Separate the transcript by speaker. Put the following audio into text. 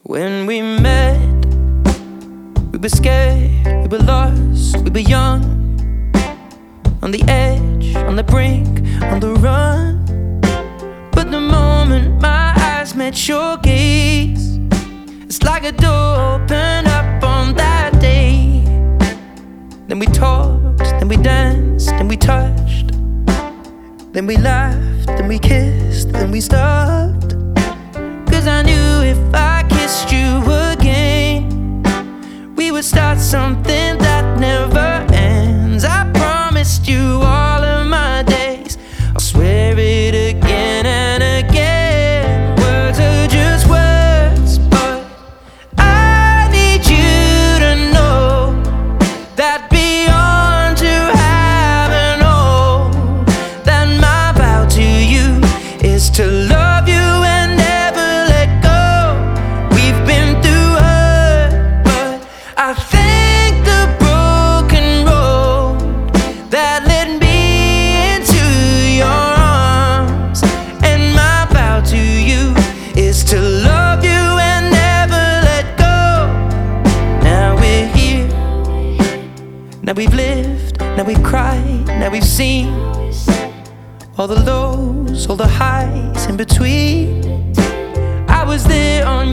Speaker 1: When we met, we were scared, we were lost, we were young, on the edge, on the brink, on the run. But the moment my eyes met your gaze, it's like a door opened up on that day. Then we talked, then we danced, then we touched, then we laughed, then we kissed, then we stopped. 'Cause I knew if I kissed you again, we would start something that never ends. I promised you all of my days, I'll swear it again and again. Words are just words, but I need you to know that beyond to have and all, that my vow to you is to love you and never let go. We've been through hurt, but I thank the broken road that led me into your arms. And my vow to you is to love you and never let go. Now we're here, now we've lived, now we've cried, now we've seen all the lows, all the highs in between. I was there on